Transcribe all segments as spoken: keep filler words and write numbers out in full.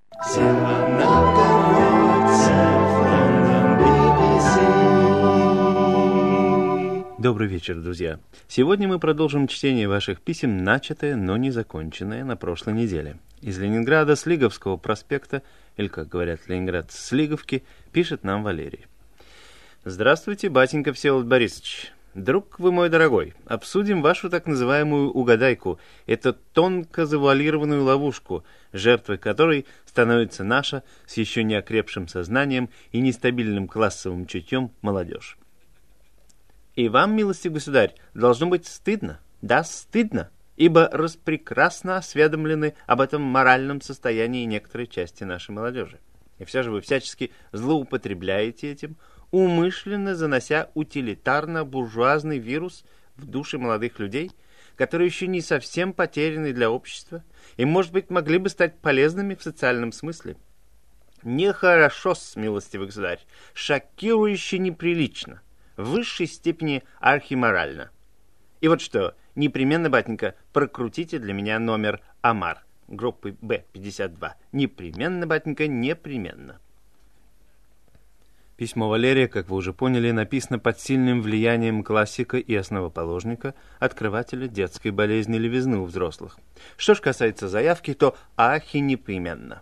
Добрый вечер, друзья. Сегодня мы продолжим чтение ваших писем, начатое, но не законченное на прошлой неделе. Из Ленинграда, с Лиговского проспекта, или, как говорят Ленинград, с Лиговки, пишет нам Валерий. Здравствуйте, батенька Всеволод Борисович. Друг вы мой дорогой, обсудим вашу так называемую угадайку, эту тонко завуалированную ловушку, жертвой которой становится наша с еще не окрепшим сознанием и нестабильным классовым чутьем молодежь. И вам, милостивый государь, должно быть стыдно, да, стыдно, ибо распрекрасно осведомлены об этом моральном состоянии некоторой части нашей молодежи. И все же вы всячески злоупотребляете этим, умышленно занося утилитарно-буржуазный вирус в души молодых людей, которые еще не совсем потеряны для общества и, может быть, могли бы стать полезными в социальном смысле. Нехорошо-с, милостивый государь, шокирующе неприлично, в высшей степени архиморально. И вот что, непременно, батенька, прокрутите для меня номер Амар, группы Б пятьдесят два. Непременно, батенька, непременно. Письмо Валерия, как вы уже поняли, написано под сильным влиянием классика и основоположника, открывателя детской болезни левизны у взрослых. Что ж касается заявки, то ахи непременно.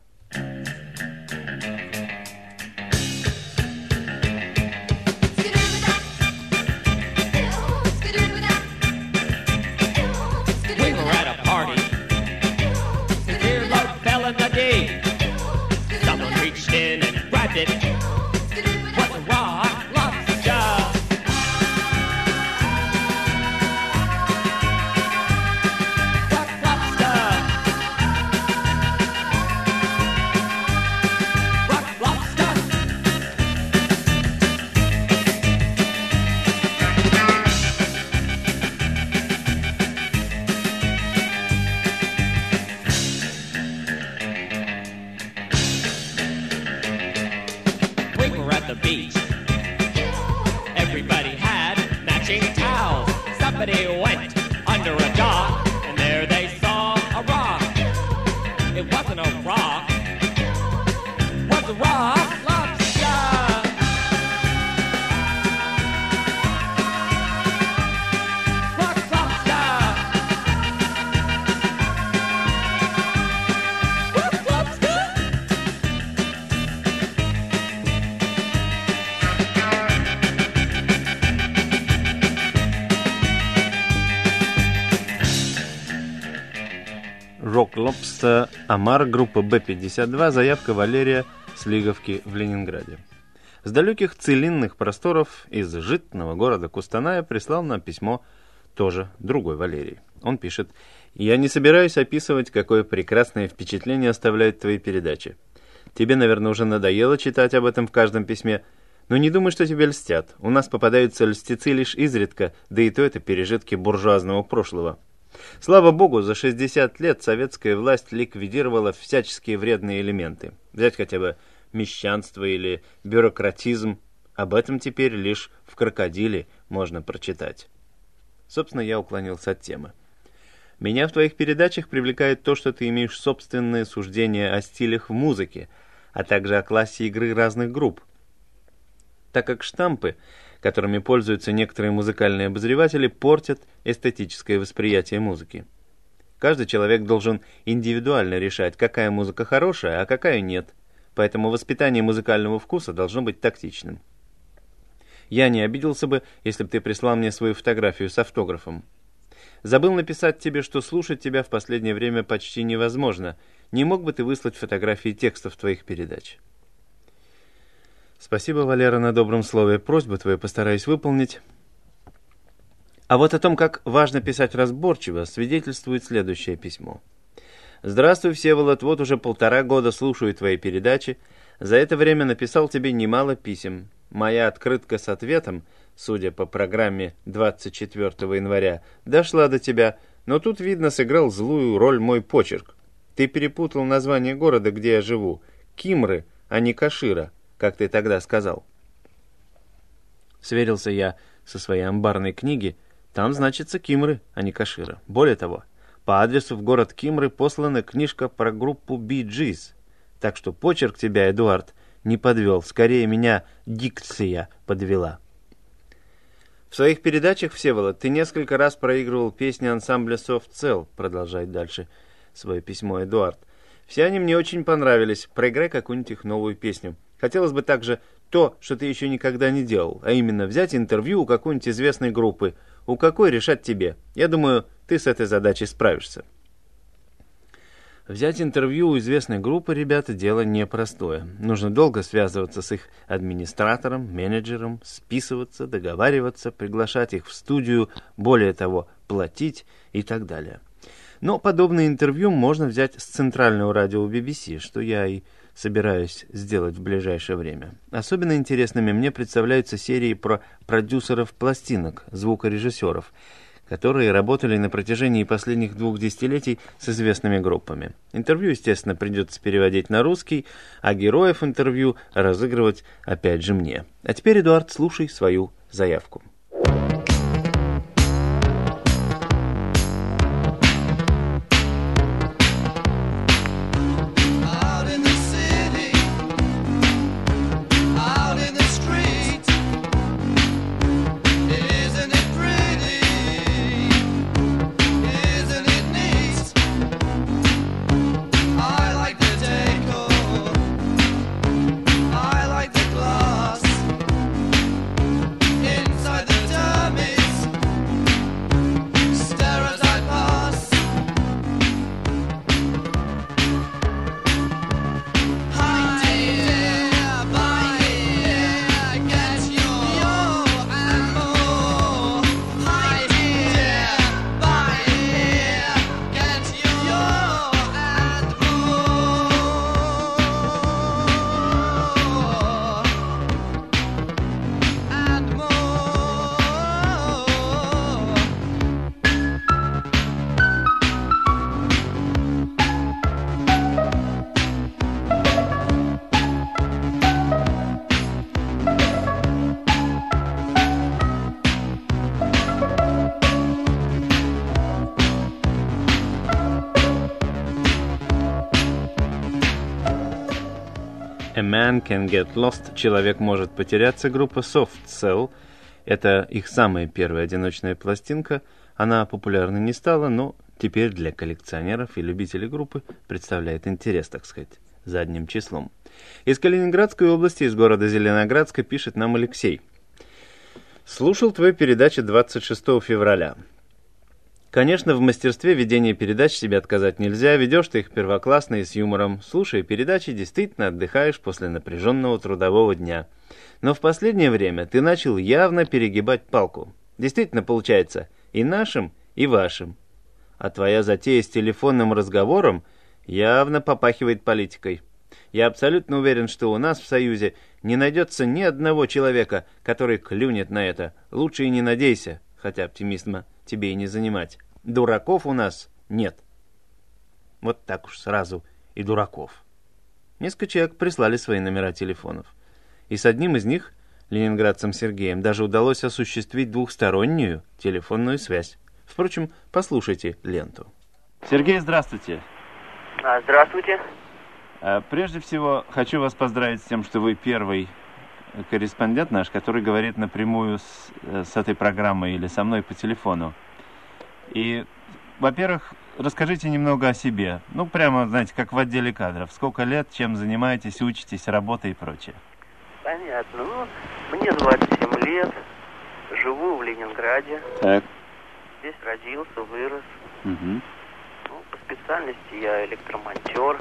The beach. Everybody had matching towels. Somebody went under a dock, and there they saw a rock. It wasn't a rock, it was a rock lobster. Rock lobster. Rock lobster. Rock Lobster, Амар, группа Б пятьдесят два, заявка Валерия с Лиговки в Ленинграде. С далеких целинных просторов из житного города Кустаная прислал нам письмо тоже другой Валерий. Он пишет: «Я не собираюсь описывать, какое прекрасное впечатление оставляют твои передачи. Тебе, наверное, уже надоело читать об этом в каждом письме, но не думай, что тебе льстят. У нас попадаются льстецы лишь изредка, да и то это пережитки буржуазного прошлого. Слава богу, за шестьдесят лет советская власть ликвидировала всяческие вредные элементы. Взять хотя бы мещанство или бюрократизм. Об этом теперь лишь в «Крокодиле» можно прочитать». Собственно, я уклонился от темы. Меня в твоих передачах привлекает то, что ты имеешь собственное суждение о стилях в музыке, а также о классе игры разных групп. Так как штампы, которыми пользуются некоторые музыкальные обозреватели, портят эстетическое восприятие музыки. Каждый человек должен индивидуально решать, какая музыка хорошая, а какая нет, поэтому воспитание музыкального вкуса должно быть тактичным. Я не обиделся бы, если бы ты прислал мне свою фотографию с автографом. Забыл написать тебе, что слушать тебя в последнее время почти невозможно. Не мог бы ты выслать фотографии текстов твоих передач? Спасибо, Валера, на добром слове. Просьбу твою постараюсь выполнить. А вот о том, как важно писать разборчиво, свидетельствует следующее письмо. «Здравствуй, Всеволод, вот уже полтора года слушаю твои передачи. За это время написал тебе немало писем. Моя открытка с ответом, судя по программе двадцать четвёртого января, дошла до тебя, но тут, видно, сыграл злую роль мой почерк. Ты перепутал название города, где я живу. Кимры, а не Кашира, как ты тогда сказал». Сверился я со своей амбарной книги. Там значится Кимры, а не Кашира. Более того, по адресу в город Кимры послана книжка про группу Bee Gees. Так что почерк тебя, Эдуард, не подвел. Скорее, меня дикция подвела. В своих передачах, Всеволод, ты несколько раз проигрывал песни ансамбля Soft Cell, продолжает дальше свое письмо Эдуард. Все они мне очень понравились. Проиграй какую-нибудь их новую песню. Хотелось бы также то, что ты еще никогда не делал, а именно взять интервью у какой-нибудь известной группы. У какой решать тебе. Я думаю, ты с этой задачей справишься. Взять интервью у известной группы, ребята, дело непростое. Нужно долго связываться с их администратором, менеджером, списываться, договариваться, приглашать их в студию, более того, платить и так далее. Но подобное интервью можно взять с центрального радио би би си, что я и собираюсь сделать в ближайшее время. Особенно интересными мне представляются серии про продюсеров пластинок, звукорежиссеров, которые работали на протяжении последних двух десятилетий с известными группами. Интервью, естественно, придется переводить на русский, а героев интервью разыгрывать опять же мне. А теперь, Эдуард, слушай свою заявку. A Man Can Get Lost, человек может потеряться, группа Soft Cell. Это их самая первая одиночная пластинка. Она популярной не стала, но теперь для коллекционеров и любителей группы представляет интерес, так сказать, задним числом. Из Калининградской области, из города Зеленоградска, пишет нам Алексей. Слушал твою передачу двадцать шестого февраля. Конечно, в мастерстве ведения передач себе отказать нельзя, ведешь ты их первоклассно и с юмором. Слушая передачи, действительно отдыхаешь после напряженного трудового дня. Но в последнее время ты начал явно перегибать палку. Действительно, получается, и нашим, и вашим. А твоя затея с телефонным разговором явно попахивает политикой. Я абсолютно уверен, что у нас в Союзе не найдется ни одного человека, который клюнет на это. Лучше и не надейся, хотя оптимизма тебе и не занимать. Дураков у нас нет. Вот так уж сразу и дураков. Несколько человек прислали свои номера телефонов. И с одним из них, ленинградцем Сергеем, даже удалось осуществить двухстороннюю телефонную связь. Впрочем, послушайте ленту. Сергей, здравствуйте. А, здравствуйте. Прежде всего, хочу вас поздравить с тем, что вы первый корреспондент наш, который говорит напрямую с, с этой программой или со мной по телефону. И, во-первых, расскажите немного о себе. Ну, прямо, знаете, как в отделе кадров. Сколько лет, чем занимаетесь, учитесь, работа и прочее. Понятно. Ну, мне двадцать семь лет, живу в Ленинграде. Так. Здесь родился, вырос. Угу. Ну, по специальности я электромонтер.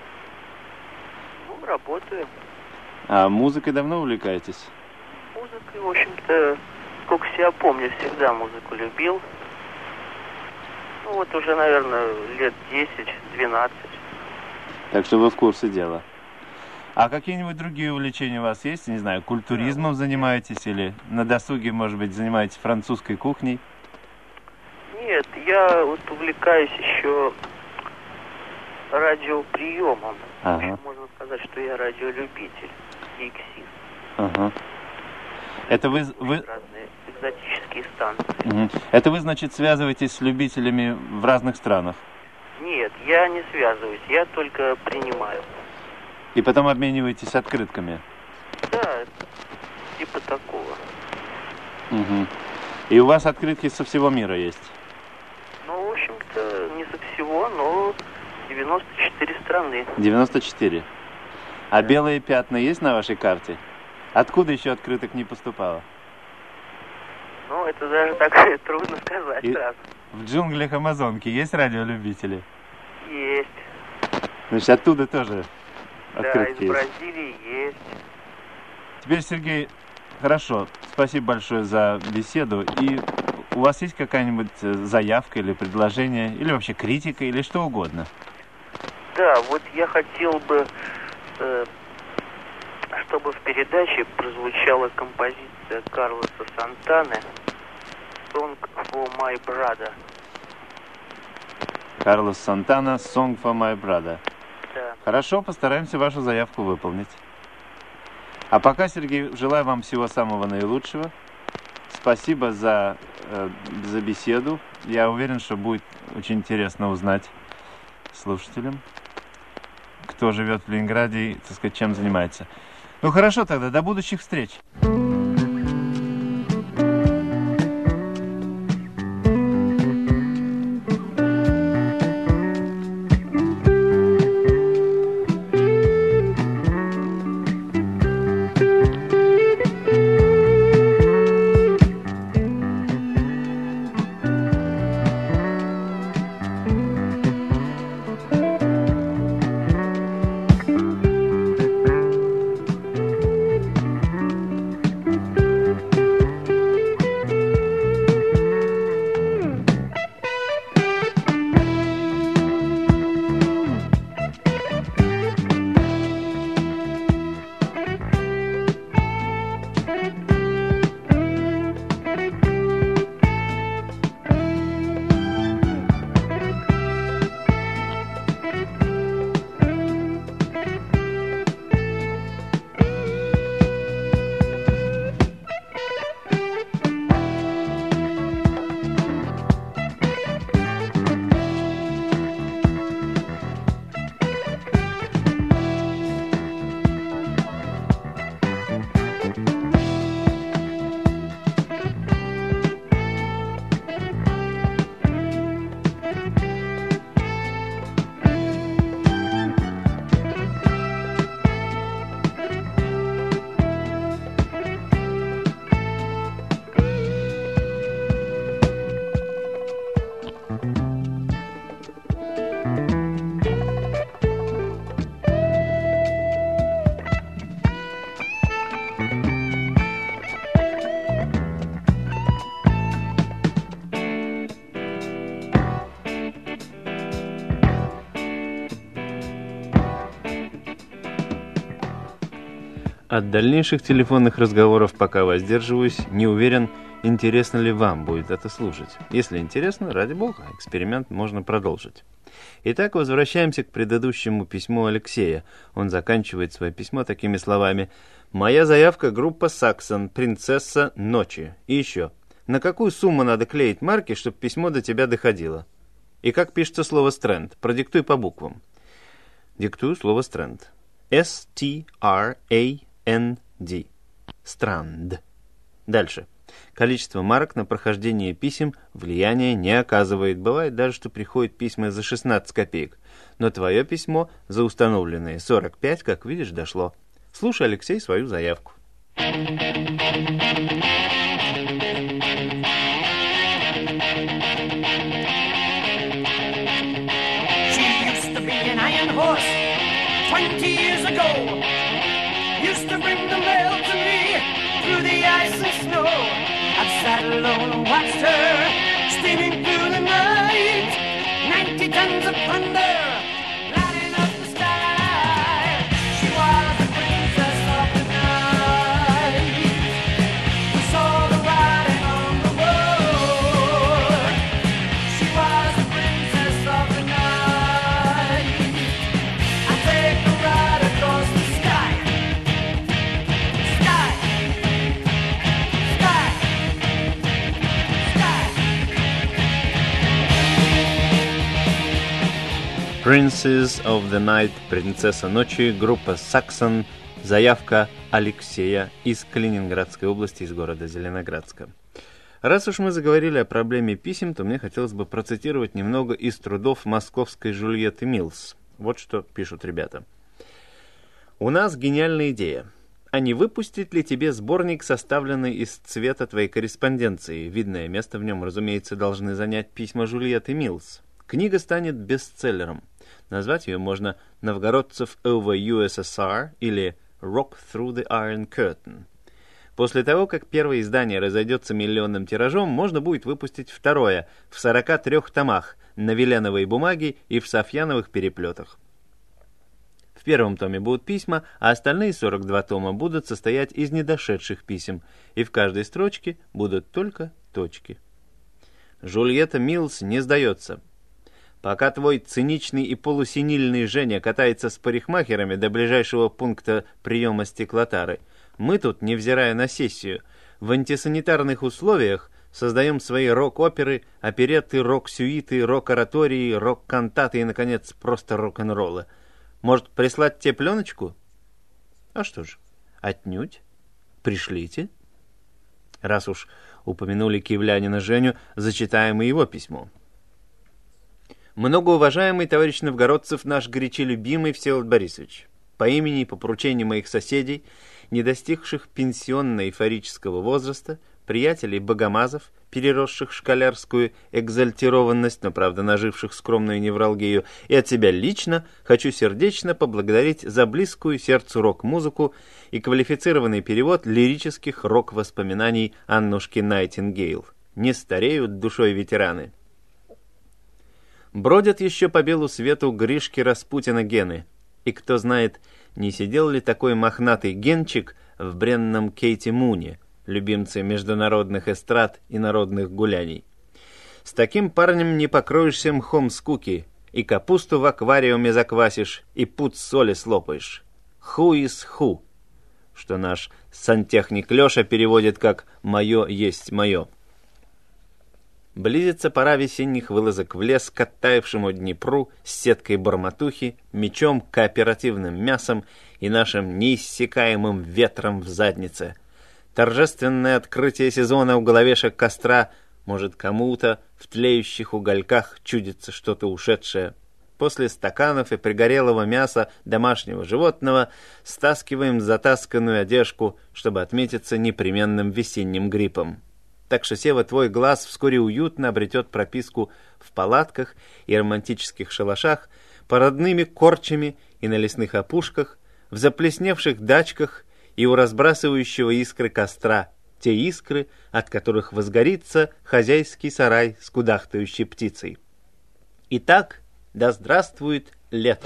Ну, работаю. А музыкой давно увлекаетесь? Музыкой, в общем-то, сколько себя помню, всегда музыку любил. Ну, вот уже, наверное, лет десять-двенадцать. Так что вы в курсе дела. А какие-нибудь другие увлечения у вас есть? Не знаю, культуризмом занимаетесь или на досуге, может быть, занимаетесь французской кухней? Нет, я вот увлекаюсь еще радиоприемом. Ага. В общем, можно сказать, что я радиолюбитель, гиксист. Ага. Это вы... вы... Разные экзотические станции. Угу. Это вы, значит, связываетесь с любителями в разных странах? Нет, я не связываюсь, я только принимаю. И потом обмениваетесь открытками? Да, типа такого. Угу. И у вас открытки со всего мира есть? Ну, в общем-то, не со всего, но девяносто четыре страны. девяносто четыре. А белые пятна есть на вашей карте? Откуда еще открыток не поступало? Ну, это даже так трудно сказать И сразу. в джунглях Амазонки есть радиолюбители? Есть. Значит, оттуда тоже открытки Да, из есть. Бразилии есть. Теперь, Сергей, хорошо, спасибо большое за беседу. И у вас есть какая-нибудь заявка или предложение, или вообще критика, или что угодно? Да, вот я хотел бы, э, чтобы в передаче прозвучала композиция Карлоса Сантаны «Song for my brother». Карлос Сантана, «Song for my brother». Да. Хорошо, постараемся вашу заявку выполнить. А пока, Сергей, желаю вам всего самого наилучшего. Спасибо за, э, за беседу. Я уверен, что будет очень интересно узнать слушателям, кто живет в Ленинграде и, так сказать, чем занимается. Ну хорошо тогда, до будущих встреч. От дальнейших телефонных разговоров пока воздерживаюсь, не уверен, интересно ли вам будет это слушать. Если интересно, ради бога, эксперимент можно продолжить. Итак, возвращаемся к предыдущему письму Алексея. Он заканчивает свое письмо такими словами: «Моя заявка — группа Саксон, принцесса ночи. И еще, на какую сумму надо клеить марки, чтобы письмо до тебя доходило? И как пишется слово «стрэнд»? Продиктуй по буквам». Диктую слово «стрэнд». эс ти ар эй эн ди. Странд. Дальше. Количество марок на прохождение писем влияния не оказывает. Бывает даже, что приходят письма за шестнадцать копеек. Но твое письмо за установленные сорок пять, как видишь, дошло. Слушай, Алексей, свою заявку. Twenty years ago, used to bring the mail to me through the ice and snow. I've sat alone and watched her steaming through the night. Ninety tons of thunder lighting up the sky. She was the princess of the night. We saw the writing on the wall. She was the princess of the night. I take a ride across the sky. Sky. Sky. Sky. Princess of the Night, принцесса ночи, группа Saxon, заявка Алексея из Калининградской области, из города Зеленоградска. Раз уж мы заговорили о проблеме писем, то мне хотелось бы процитировать немного из трудов московской Жюльетты Миллс. Вот что пишут ребята. «У нас гениальная идея. А не выпустить ли тебе сборник, составленный из цвета твоей корреспонденции? Видное место в нем, разумеется, должны занять письма Жюльетты Миллс. Книга станет бестселлером. Назвать ее можно «Новгородцев over ю эс эс ар» или «Rock through the Iron Curtain». После того, как первое издание разойдется миллионным тиражом, можно будет выпустить второе в сорока трёх томах на веленовой бумаге и в софьяновых переплетах. В первом томе будут письма, а остальные сорок два тома будут состоять из недошедших писем, и в каждой строчке будут только точки. Жюльетта Миллс не сдается. Пока твой циничный и полусенильный Женя катается с парикмахерами до ближайшего пункта приема стеклотары, мы тут, невзирая на сессию, в антисанитарных условиях создаем свои рок-оперы, оперетты, рок-сюиты, рок-оратории, рок-кантаты и, наконец, просто рок-н-роллы. Может, прислать тебе пленочку? А что ж, отнюдь. Пришлите. Раз уж упомянули киевлянина Женю, зачитаем и его письмо. Многоуважаемый товарищ Новгородцев, наш горячо любимый Всеволод Борисович, по имени и по поручению моих соседей, не достигших пенсионно-эйфорического возраста, приятелей богомазов, переросших школярскую экзальтированность, но, правда, наживших скромную невралгию, и от себя лично хочу сердечно поблагодарить за близкую сердцу рок-музыку и квалифицированный перевод лирических рок-воспоминаний Аннушки Найтингейл. Не стареют душой ветераны. Бродят еще по белу свету Гришки Распутина гены, и кто знает, не сидел ли такой мохнатый генчик в бренном Кейте Муне, любимце международных эстрад и народных гуляний. С таким парнем не покроешься мхом скуки, и капусту в аквариуме заквасишь, и пуд соли слопаешь. Who is who? Что наш сантехник Леша переводит как «моё есть моё». Близится пора весенних вылазок в лес к оттаившему Днепру с сеткой барматухи, мечом, кооперативным мясом и нашим неиссякаемым ветром в заднице. Торжественное открытие сезона у головешек костра, может, кому-то в тлеющих угольках чудится что-то ушедшее. После стаканов и пригорелого мяса домашнего животного стаскиваем затасканную одежку, чтобы отметиться непременным весенним гриппом. Так что, Сева, твой глаз вскоре уютно обретет прописку в палатках и романтических шалашах, по родными корчами и на лесных опушках, в заплесневших дачках и у разбрасывающего искры костра, те искры, от которых возгорится хозяйский сарай с кудахтающей птицей. Итак, да здравствует лето!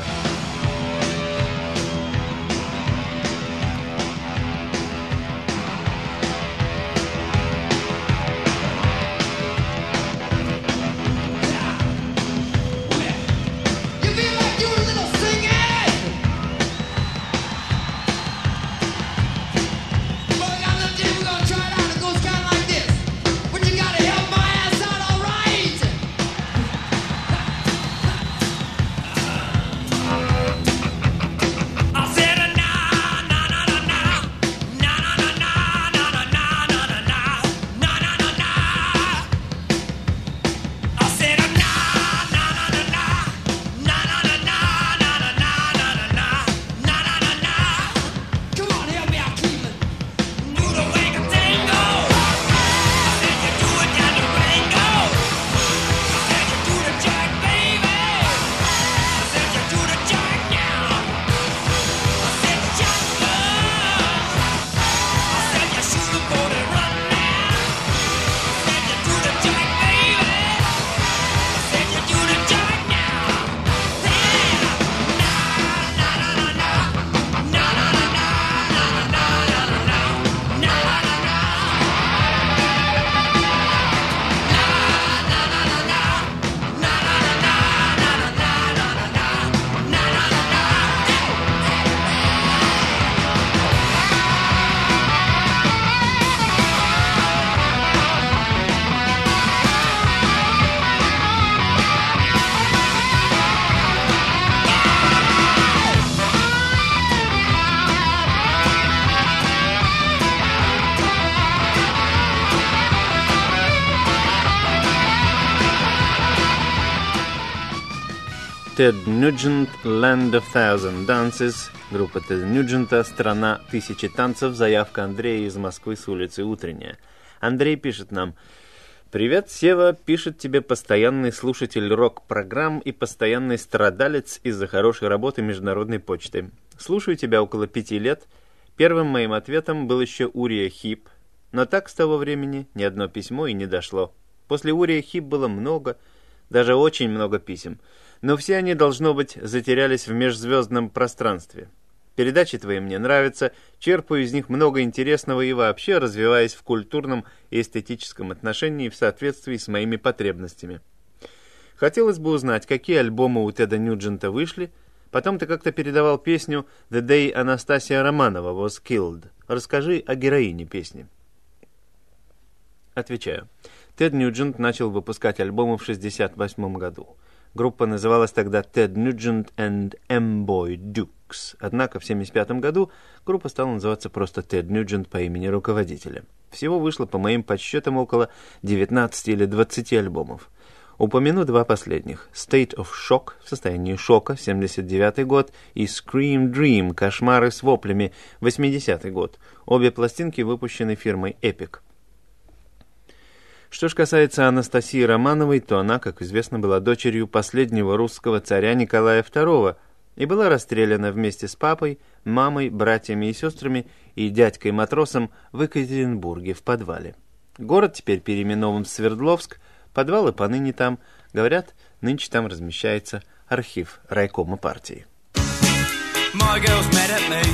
Ted Nugent, Land of Thousand Dances. Группа Теда Ньюджента, «Страна тысячи танцев». Заявка Андрея из Москвы с улицы Утренняя. Андрей пишет нам: «Привет, Сева, пишет тебе постоянный слушатель рок-программ и постоянный страдалец из-за хорошей работы международной почты. Слушаю тебя около пяти лет. Первым моим ответом был еще Урия Хип, но так с того времени ни одно письмо и не дошло. После Урия Хип было много, даже очень много писем, но все они, должно быть, затерялись в межзвездном пространстве. Передачи твои мне нравятся, черпаю из них много интересного и вообще развиваясь в культурном и эстетическом отношении в соответствии с моими потребностями. Хотелось бы узнать, какие альбомы у Теда Ньюджента вышли. Потом ты как-то передавал песню «The Day Анастасия Романова was killed». Расскажи о героине песни». Отвечаю. Тед Ньюджент начал выпускать альбомы в шестьдесят восьмом году. Группа называлась тогда Ted Nugent and M-Boy Dukes. Однако в семьдесят пятом году группа стала называться просто Ted Nugent по имени руководителя. Всего вышло, по моим подсчетам, около девятнадцати или двадцати альбомов. Упомяну два последних. State of Shock, в состоянии шока, семьдесят девятый год, и Scream Dream, кошмары с воплями, восьмидесятый год. Обе пластинки выпущены фирмой Epic. Что ж касается Анастасии Романовой, то она, как известно, была дочерью последнего русского царя Николая второго и была расстреляна вместе с папой, мамой, братьями и сестрами и дядькой-матросом в Екатеринбурге в подвале. Город теперь переименован в Свердловск, подвалы поныне там. Говорят, нынче там размещается архив райкома партии. My girl's mad at me.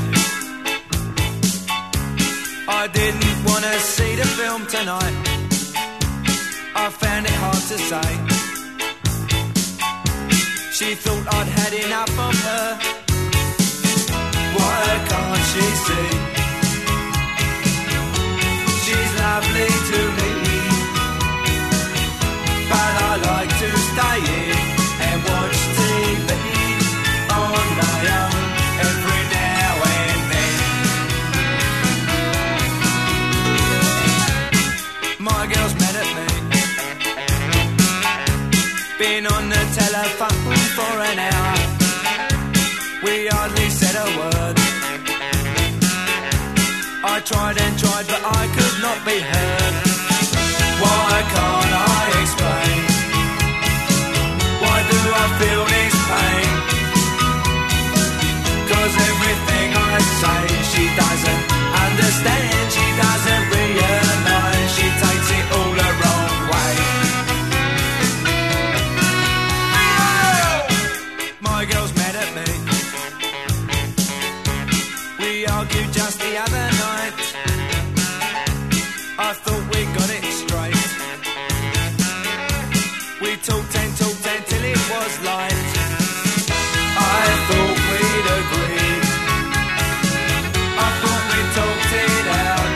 I didn't want to see the film tonight. I found it hard to say. She thought I'd had enough of her. Why can't she see? She's lovely to me, but I like to stay in and watch T V on my own every now and then. My girl's mad at me. Been on the telephone for an hour. We hardly said a word. I tried and tried, but I could not be heard. Why can't I explain? Why do I feel this pain? 'Cause everything I say she doesn't understand. She doesn't realize. She takes it all the wrong way. My girl's mad at me. We argued just the other night. I thought we got it straight. We talked and talked until it was light. I thought we'd agreed. I thought we talked it out.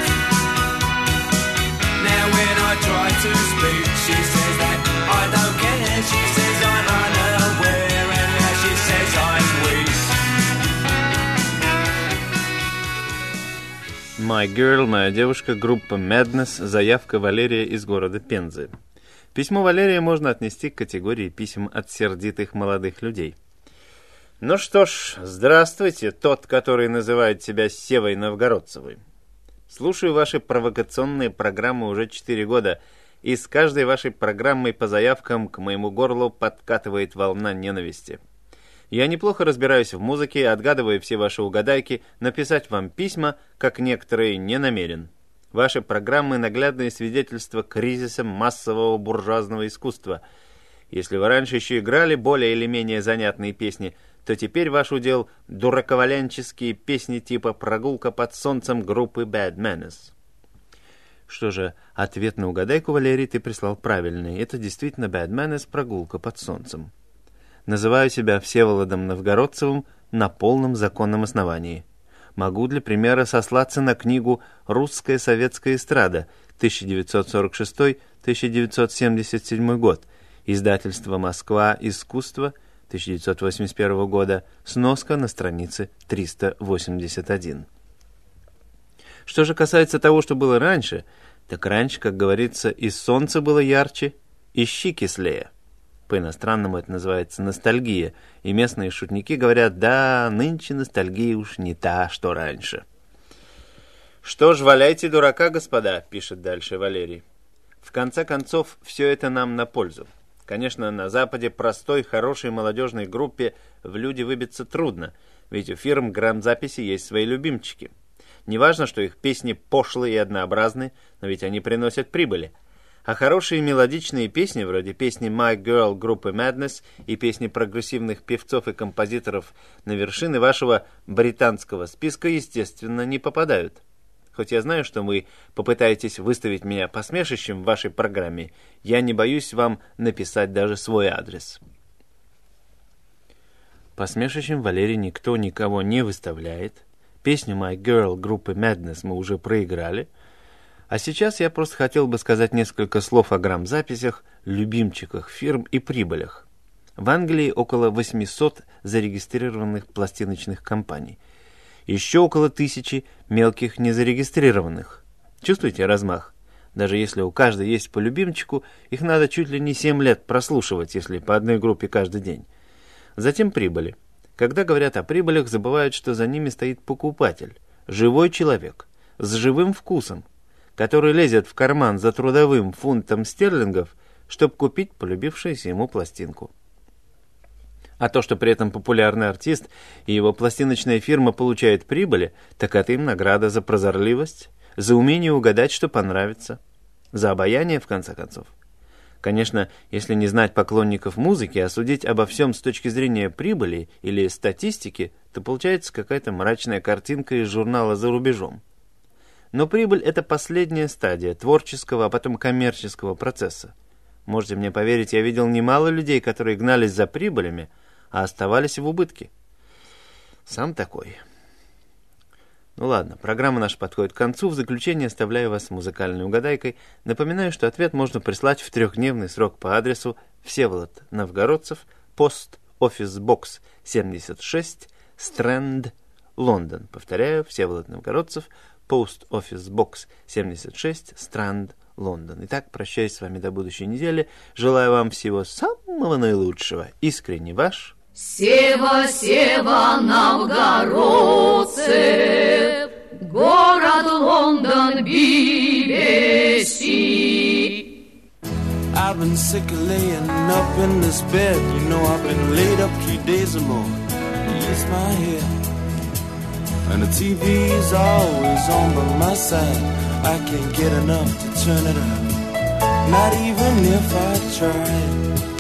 Now when I try to speak, she says that I don't care. She says I'm unaware, and now she says I'm weak. My Girl, моя девушка, группа Madness, заявка Валерия из города Пензы. Письмо Валерия можно отнести к категории писем от сердитых молодых людей. Ну что ж, здравствуйте, тот, который называет себя Севой Новгородцевой. Слушаю ваши провокационные программы уже четыре года, и с каждой вашей программой по заявкам к моему горлу подкатывает волна ненависти. Я неплохо разбираюсь в музыке, отгадываю все ваши угадайки, написать вам письма, как некоторые, не намерен. Ваши программы — наглядные свидетельства кризиса массового буржуазного искусства. Если вы раньше еще играли более или менее занятные песни, то теперь ваш удел — дураковалянческие песни типа «Прогулка под солнцем» группы Bad Manners. Что же, ответ на угадайку, Валерий, ты прислал правильный. Это действительно Bad Manners «Прогулка под солнцем». Называю себя Всеволодом Новгородцевым на полном законном основании. Могу для примера сослаться на книгу «Русская советская эстрада» тысяча девятьсот сорок шестой — тысяча девятьсот семьдесят седьмой год, издательство «Москва. Искусство» тысяча девятьсот восемьдесят первого года, сноска на странице триста восемьдесят один. Что же касается того, что было раньше, так раньше, как говорится, и солнце было ярче, и щи кислее. По-иностранному это называется ностальгия, и местные шутники говорят: да, нынче ностальгия уж не та, что раньше. «Что ж, валяйте дурака, господа», — пишет дальше Валерий. «В конце концов, все это нам на пользу. Конечно, на Западе простой, хорошей молодежной группе в люди выбиться трудно, ведь у фирм грамзаписи есть свои любимчики. Неважно, что их песни пошлые и однообразны, но ведь они приносят прибыли. А хорошие мелодичные песни, вроде песни «My Girl» группы Madness и песни прогрессивных певцов и композиторов на вершины вашего британского списка, естественно, не попадают. Хоть я знаю, что вы попытаетесь выставить меня посмешищем в вашей программе, я не боюсь вам написать даже свой адрес». Посмешищем Валерий никто никого не выставляет. Песню «My Girl» группы Madness мы уже проиграли. А сейчас я просто хотел бы сказать несколько слов о грамзаписях, любимчиках фирм и прибылях. В Англии около восемьсот зарегистрированных пластиночных компаний. Еще около тысячи мелких незарегистрированных. Чувствуете размах? Даже если у каждой есть по любимчику, их надо чуть ли не семь лет прослушивать, если по одной группе каждый день. Затем прибыли. Когда говорят о прибылях, забывают, что за ними стоит покупатель. Живой человек, с живым вкусом, который лезет в карман за трудовым фунтом стерлингов, чтобы купить полюбившуюся ему пластинку. А то, что при этом популярный артист и его пластиночная фирма получают прибыли, так это им награда за прозорливость, за умение угадать, что понравится, за обаяние, в конце концов. Конечно, если не знать поклонников музыки, а судить обо всем с точки зрения прибыли или статистики, то получается какая-то мрачная картинка из журнала «За рубежом». Но прибыль – это последняя стадия творческого, а потом коммерческого процесса. Можете мне поверить, я видел немало людей, которые гнались за прибылями, а оставались в убытке. Сам такой. Ну ладно, программа наша подходит к концу. В заключение оставляю вас с музыкальной угадайкой. Напоминаю, что ответ можно прислать в трехдневный срок по адресу Всеволод Новгородцев, пост офис бокс семьдесят шесть, Стрэнд, Лондон. Повторяю, Всеволод Новгородцев, пост офис бокс семьдесят шесть, Стрэнд, Лондон. Итак, прощаюсь с вами до будущей недели. Желаю вам всего самого наилучшего. Искренне ваш Сева, Сева, Новгородцев, город Лондон, би би си. I've been sick of laying up in this bed. You know I've been laid up three days or more. It's my head. And the T V's always on by my side. I can't get enough to turn it up, not even if I tried.